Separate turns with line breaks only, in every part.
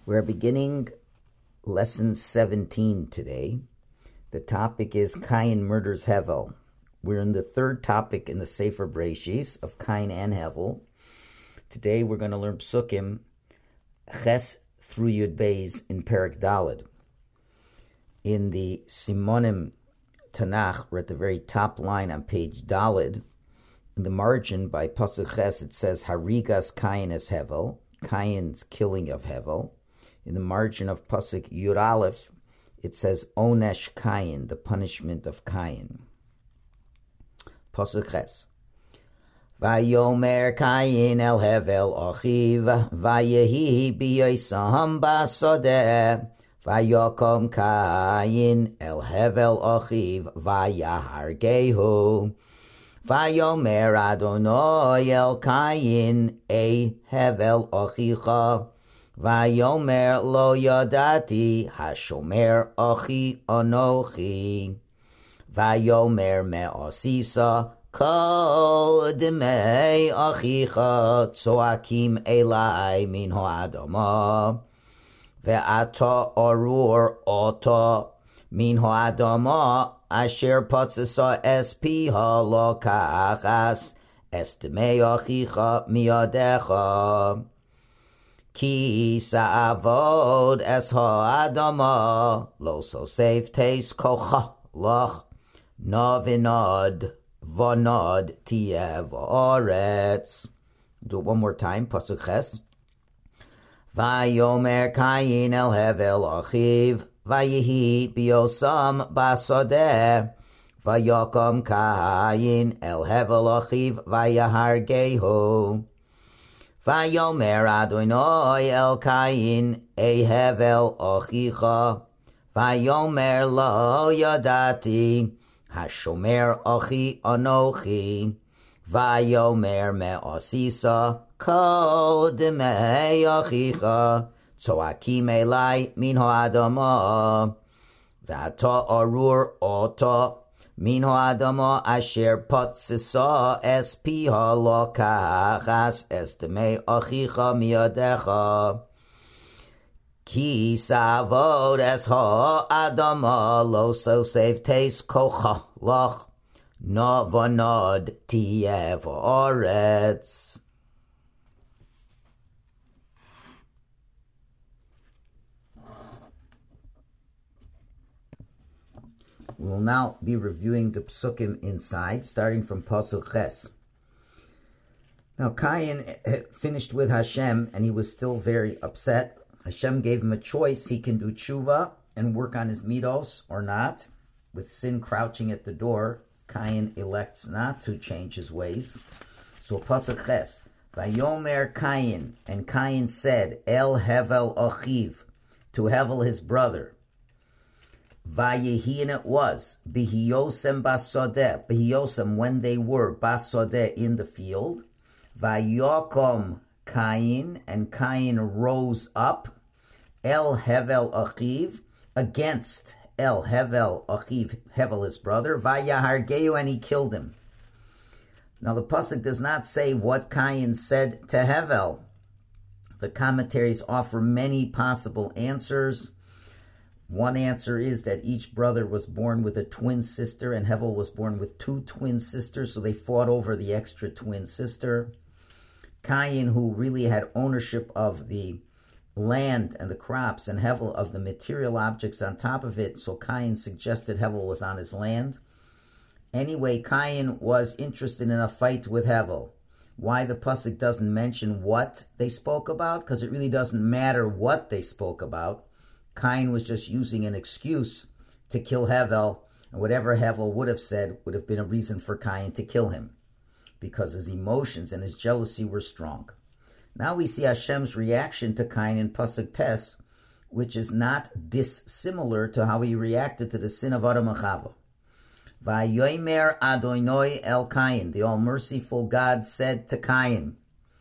We're beginning lesson 17 today. The topic is Cain murders Hevel. We're in the third topic in the Sefer Bereishis of Cain and Hevel. Today we're going to learn Psukim Ches through Yud Beis in Perek Daled. In the Simonim Tanakh, we're at the very top line on page Daled. In the margin by Pasuk Ches it says Harigas Cain es Hevel, Cain's killing of Hevel. In the margin of Pasuk Yud Aleph, it says Onesh Cain, the punishment of Cain. Pasuk Ches. Vayomer Cain el Hevel achiv, vayehi b'yosam basodeh, vayokom Cain el Hevel achiv, vayahargehu. Vayomer Adonai el Cain, e Hevel achicha, Vayomer lo yadati hashomer achi anochi. Vayomer me'asisa kol demei achicha tzoakim elai min ha'adama. Ve'ata arur ota min ha'adama asher patzasa es piha lo ka'achas es demei achicha miyadecha. Ki sa'avod es ha'adama, lo sosef teis kocha lach, na vinad, vanad tiyeh va'aretz. Do it one more time, Pasuk Ches. Vayomer Cain el Hevel achiv, vayehi b'yosam basodeh, vayokom Cain el Hevel achiv, vayahargehu. Vayomer Adonai el Cain, e Hevel achicha, Vayomer lo yadati, hashomer achi anochi, Vayomer me'asisa, kol demei achicha, tzoakim elai min ha'adama, v'ata arur ota, min ha'adama asher patzisa es piha lo ka'achas es demei achicha miyadecha. Ki savod es ha'adama lo sosef teis kocha lach, na vanad tiyeh va'aretz. We will now be reviewing the psukim inside, starting from Pasuk Ches. Now, Cain finished with Hashem, and he was still very upset. Hashem gave him a choice. He can do tshuva and work on his midos or not. With sin crouching at the door, Cain elects not to change his ways. So, Pasuk Ches, Vayomer Cain, and Cain said, El Hevel achiv, to Hevel his brother, Vayehi, and it was, B'hiyosem basodeh, B'hiyosem, when they were, basodeh, in the field, Vayokom Cain, and Cain rose up, El Hevel achiv, against El Hevel achiv, Hevel his brother, Vayahargeu, and he killed him. Now the pasuk does not say what Cain said to Hevel. The commentaries offer many possible answers. One answer is that each brother was born with a twin sister, and Hevel was born with two twin sisters, so they fought over the extra twin sister. Cain, who really had ownership of the land and the crops, and Hevel of the material objects on top of it, so Cain suggested Hevel was on his land. Anyway, Cain was interested in a fight with Hevel. Why the pasuk doesn't mention what they spoke about? Because it really doesn't matter what they spoke about. Cain was just using an excuse to kill Hevel, and whatever Hevel would have said would have been a reason for Cain to kill him, because his emotions and his jealousy were strong. Now we see Hashem's reaction to Cain in Pasuk Tes, which is not dissimilar to how he reacted to the sin of Adam and Chava. Vayomer Adonai el Cain, the all-merciful God said to Cain,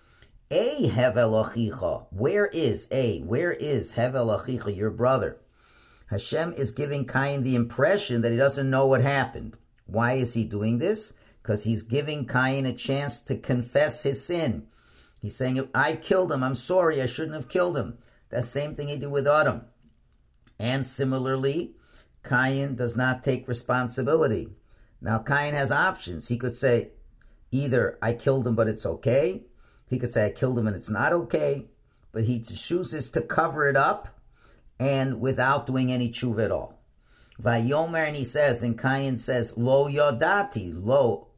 Hevel achicha, where is Hevel achicha, your brother? Hashem is giving Cain the impression that he doesn't know what happened. Why is he doing this? Because he's giving Cain a chance to confess his sin. He's saying, I killed him, I'm sorry, I shouldn't have killed him. The same thing he did with Adam. And similarly, Cain does not take responsibility. Now, Cain has options. He could say, either I killed him, but it's okay. He could say, I killed him and it's not okay. But he chooses to cover it up and without doing any tshuva at all. Vayomer, and he says, and Cain says, Lo yodati, lo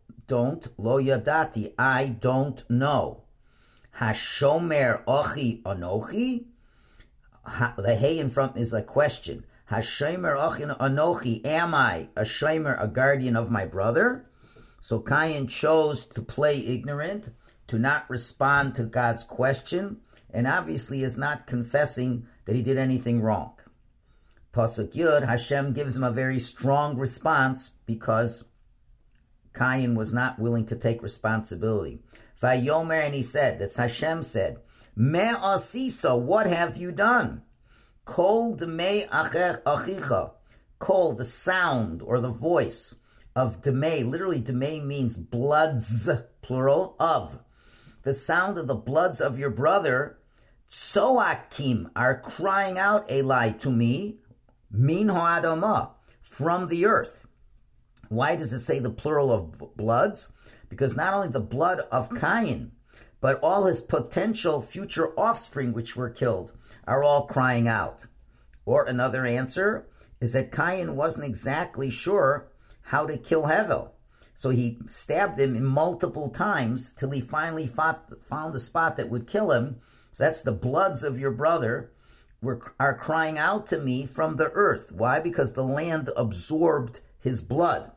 yodati, I don't know. Hashomer ochi anochi. The hey in front is a question. Hashomer ochi anochi, am I a shomer, a guardian of my brother? So Cain chose to play ignorant, to not respond to God's question, and obviously is not confessing that he did anything wrong. Pasuk Yud, Hashem gives him a very strong response because Cain was not willing to take responsibility. Vayomer, and he said, that's Hashem said, Me asisa, what have you done? Kol demei achicha, kol, the sound or the voice of demei, literally demei means bloods, plural, of. The sound of the bloods of your brother, tsoakim, are crying out, Eli, to me, min ha'adamah, from the earth. Why does it say the plural of bloods? Because not only the blood of Cain, but all his potential future offspring which were killed are all crying out. Or another answer is that Cain wasn't exactly sure how to kill Hevel. So he stabbed him multiple times till he finally found a spot that would kill him. So that's the bloods of your brother are crying out to me from the earth. Why? Because the land absorbed his blood.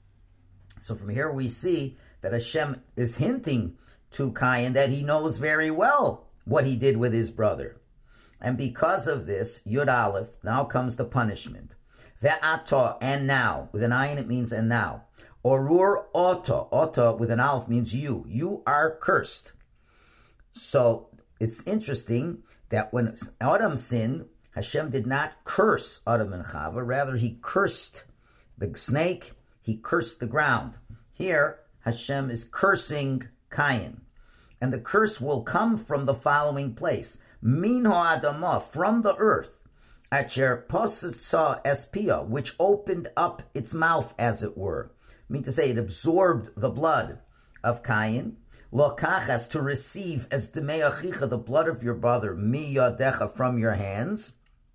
So from here we see that Hashem is hinting to Cain that he knows very well what he did with his brother. And because of this, Yud Aleph, now comes the punishment. Ve'ata, and now. With an ayin it means and now. Orur ota. Ota with an aleph means you. You are cursed. So it's interesting that when Adam sinned, Hashem did not curse Adam and Chava. Rather, he cursed the snake. He cursed the ground. Here, Hashem is cursing Cain. And the curse will come from the following place. Min ha'adamah, from the earth. Acher positza espia, which opened up its mouth, as it were. I mean to say, it absorbed the blood of Cain. Lokachas, to receive as demei achicha, the blood of your brother, mi yadecha, from your hands.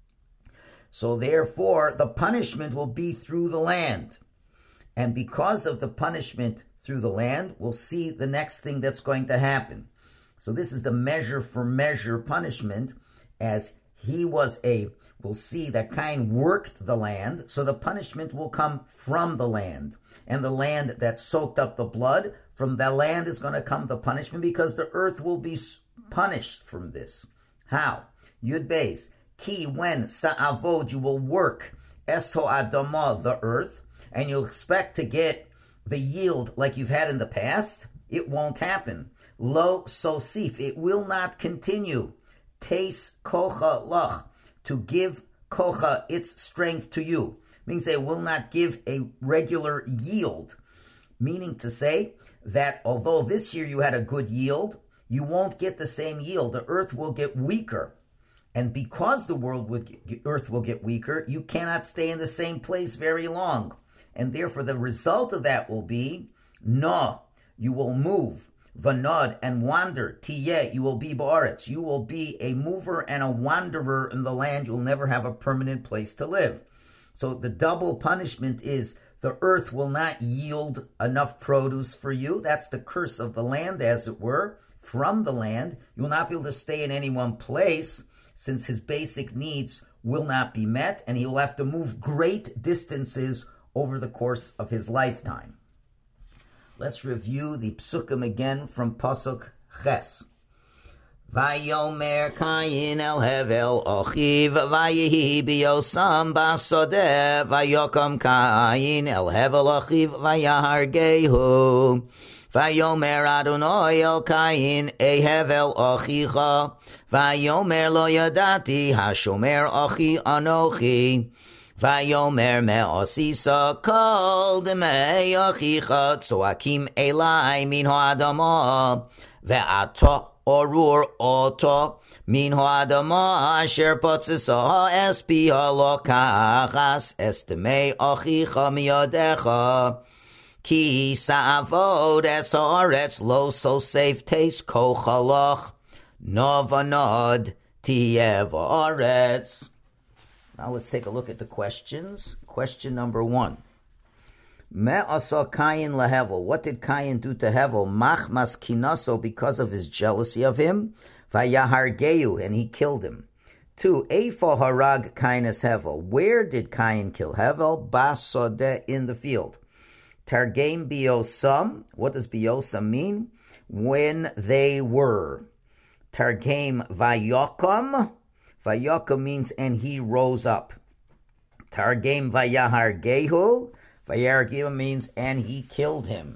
So therefore, the punishment will be through the land. And because of the punishment through the land, we'll see the next thing that's going to happen. So this is the measure for measure punishment, as we'll see that Cain worked the land, so the punishment will come from the land. And the land that soaked up the blood, from that land is going to come the punishment, because the earth will be punished from this. How? Yud Beis, ki, when sa'avod, you will work, esho adamah, the earth, and you'll expect to get the yield like you've had in the past. It won't happen. Lo sosif, it will not continue. Teis kocha lach, to give kocha, its strength, to you. Means it will not give a regular yield. Meaning to say that although this year you had a good yield, you won't get the same yield. The earth will get weaker. And because the earth will get weaker, you cannot stay in the same place very long. And therefore the result of that will be, no, you will move. Vanod, and wander. Tiyeh, you will be ba'aretz. You will be a mover and a wanderer in the land. You'll never have a permanent place to live. So the double punishment is the earth will not yield enough produce for you. That's the curse of the land, as it were. From the land, you will not be able to stay in any one place, since his basic needs will not be met, and he will have to move great distances over the course of his lifetime. Let's review the psukim again from Pasuk Ches. Vayomer Cain el Hevel ochiv vayehi biyosam basodeh vayokam Cain el Hevel ochiv vayahargehu vayomer Adonai el Cain e Hevel ochicha vayomer lo yadati hashomer ochi anochi Vayomer me'osisa kol demei achicha tzoakim elai min ha'adamah ve'ato orur oto min ha'adama asher potzisa espiha lo kachas estemei achicha miyadecha ki sa'avod es haaretz lo so safe taste kochalach novanod tiyev haaretz. Now let's take a look at the questions. Question number 1. Me asa Kayin lahevel. What did Kayin do to Hevel? Machmas kinaso, because of his jealousy of him. Vayahargeu, and he killed him. 2. Eifo harag Kayin es Hevel. Where did Kayin kill Hevel? Basodeh, in the field. Targem biosam. What does biosam mean? When they were. Targem vayokam. Vayokam means and he rose up. Targem vayahargehu. Vayargehu means and he killed him.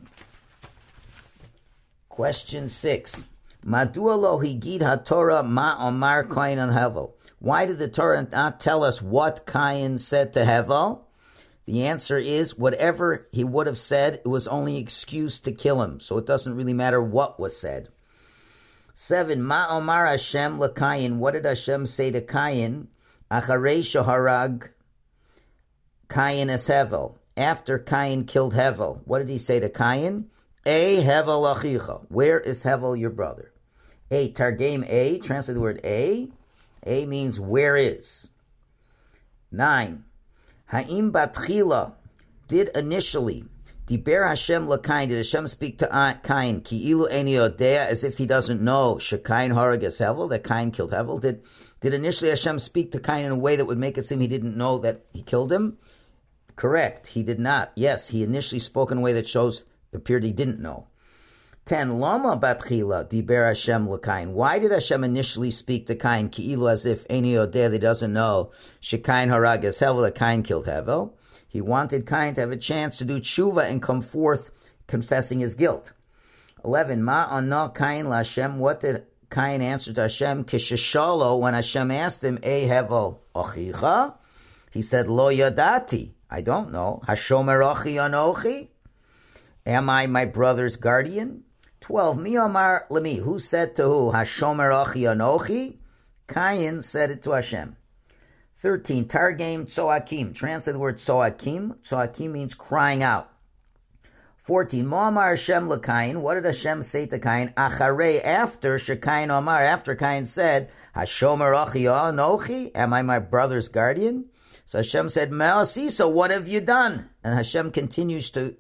Question 6. Madua lo higid haTorah ma omar Kayin and Hevel. Why did the Torah not tell us what Kayin said to Hevel? The answer is whatever he would have said, it was only excuse to kill him. So it doesn't really matter what was said. 7. Ma omar Hashem LaKayin. What did Hashem say to Kayin? Acharei shaharag Kayin es Hevel. After Kayin killed Hevel, what did he say to Kayin? A Hevel achicha. Where is Hevel your brother? A targem a. Translate the word a. A means where is. 9. Ha'im batchila. Did initially. Diber Hashem LaKayin. Did Hashem speak to Kayin? Ki ilu eni yodea, as if he doesn't know. Shekayin harag es Hevel, that Kayin killed Hevel. Did initially Hashem speak to Kayin in a way that would make it seem he didn't know that he killed him? Correct. He did not. Yes, he initially spoke in a way that appeared he didn't know. 10. Lama batchila diber Hashem LaKayin. Why did Hashem initially speak to Kayin? Ki'ilu, as if eni yodea, that he doesn't know. Shekayin harag es Hevel, that Kayin killed Hevel. He wanted Kayin to have a chance to do tshuva and come forth confessing his guilt. 11. Ma anah Kayin laHashem. What did Kayin answer to Hashem? Kisheshalo, when Hashem asked him, E Hevel achicha? He said, Lo yadati. I don't know. Hashomer achi anochi? Am I my brother's guardian? 12. Mi amar lemi. Who said to who? Hashomer achi anochi? Kayin said it to Hashem. 13. Targem tzoakim. Translate the word tzoakim. Tzoakim means crying out. 14. Mo amar Hashem LaKayin. What did Hashem say to Kayin? Acharei, after Shekayin Amar, after Kayin said, Hashomer achi anochi? Am I my brother's guardian? So Hashem said, Me'asi, so what have you done? And Hashem continues to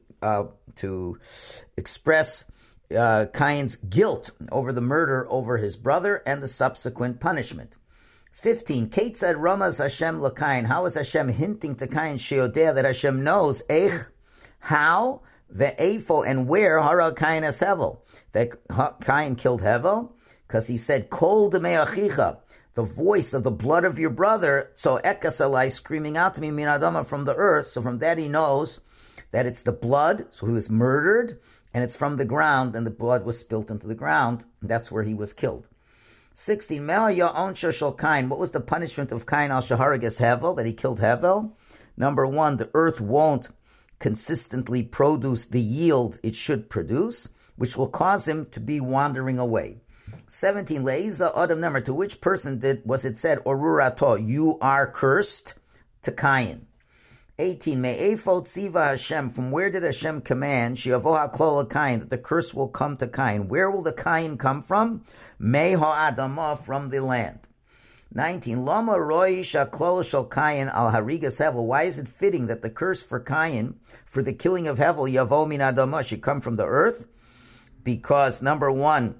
express Kain's guilt over the murder over his brother and the subsequent punishment. 15. Ketzad Ramaz Hashem LaKayin. How is Hashem hinting to Kain Sheodea that Hashem knows Eich, how, ve'efo, and where Harag Kain es Hevel, that Kain killed Hevel? Because he said, Kol demei achicha, the voice of the blood of your brother, so ekasalai, screaming out to me, min adama, from the earth. So from that he knows that it's the blood, so he was murdered, and it's from the ground, and the blood was spilt into the ground, and that's where he was killed. 16. Me'ah ya'onsha shel Kain. What was the punishment of Kain al shaharag es Hevel, that he killed Hevel? Number 1, the earth won't consistently produce the yield it should produce, which will cause him to be wandering away. 17. Leiza Adam Nemer. To which person was it said, Orurato, you are cursed? To Kain. 18. Me'efo tziva Hashem. From where did Hashem command, Shiavo ha'klol Kain, that the curse will come to Kain? Where will the Kain come from? Me ha'adamah, from the land. 19. Lama roi shaklol shel Kain al harigas Hevel. Why is it fitting that the curse for Kain, for the killing of Hevel, yavo min adamah, should come from the earth? Because, number 1,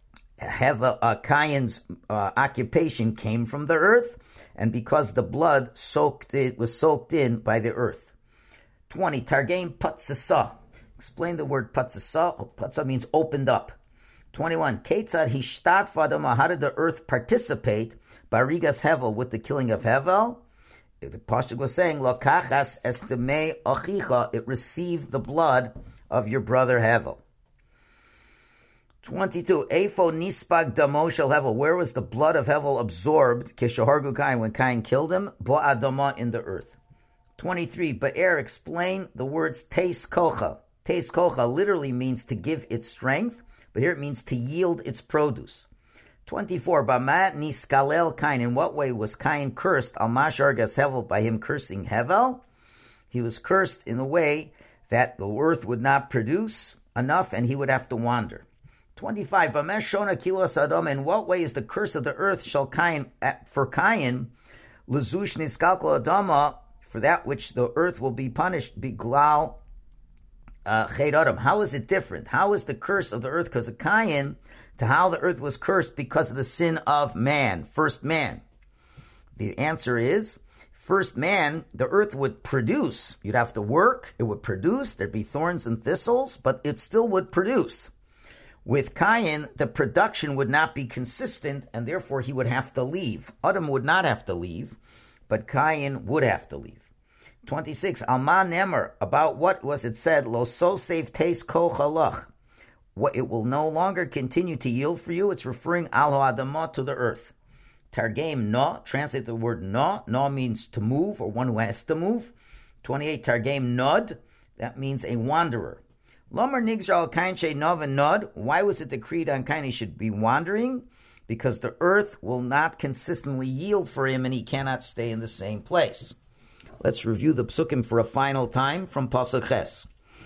Kain's occupation came from the earth, and because the blood was soaked in by the earth. 20. Targem patsasa. Explain the word patsasa. Patsa means opened up. 21. Ketzad hishtat fadama. How did the earth participate by rigas Hevel, with the killing of Hevel? The Pasuk was saying, Lokachas estemei achicha. It received the blood of your brother Hevel. 22. Eifo nispag damo shel Hevel. Where was the blood of Hevel absorbed? Kishahargu Kain, when Kain killed him. Bo adama, in the earth. 23. Be'er, explain the words teis kocha. Teis kocha literally means to give its strength, but here it means to yield its produce. 24. Bamat niskalel Kain. In what way was Kain cursed? Al mashar gas Hevel, by him cursing Hevel. He was cursed in the way that the earth would not produce enough and he would have to wander. 25. Bamesh shona kilos adam. In what way is the curse of the earth shall Kain for Kain? Lezush niskalkol adama, for that which the earth will be punished. Biglal ched adam. How is it different? How is the curse of the earth because of Kain to how the earth was cursed because of the sin of man, first man? The answer is, first man, the earth would produce. You'd have to work, it would produce, there'd be thorns and thistles, but it still would produce. With Kain, the production would not be consistent, and therefore he would have to leave. Adam would not have to leave, but Kain would have to leave. 26. Alma Nemer, about what was it said? Lo so safe taste ko chalach. What it will no longer continue to yield for you. It's referring al ha'adamah, to the earth. Targem no, translate the word no. No means to move, or one who has to move. 28. Targem nod, that means a wanderer. Lomer nigzar al Kain she nov and nod. Why was it decreed on Kain he should be wandering? Because the earth will not consistently yield for him and he cannot stay in the same place. Let's review the psukim for a final time from Pasuk Ches.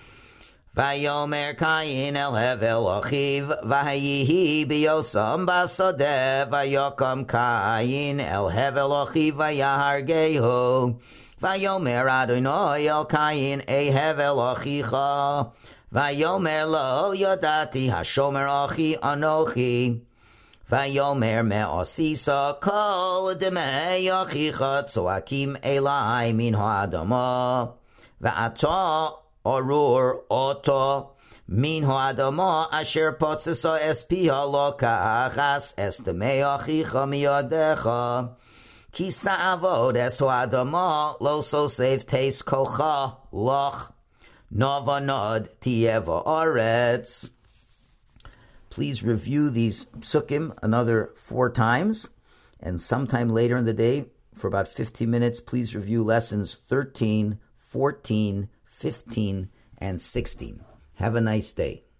Vayomer Kain el Hevel achiv, vayihi biyosam basodeh, vayokam Kain el Hevel achiv, vayahargehu. Vayomer Adonai el Kain e Hevel achicha, vayomer lo yodati hashomer achi anochi. Vayomer me'osisa kol demei achicha tzoakim elai min ha'adama, va'ata Arur oto min ha'adama asher potzesa espiha lo ka'achas estemei achicha miyadecha ki sa'avod es ha'adama lo so save teis kocha loch nova nod tieva aretz. Please review these psukim another 4 times, and sometime later in the day, for about 15 minutes, please review lessons 13, 14, 15, and 16. Have a nice day.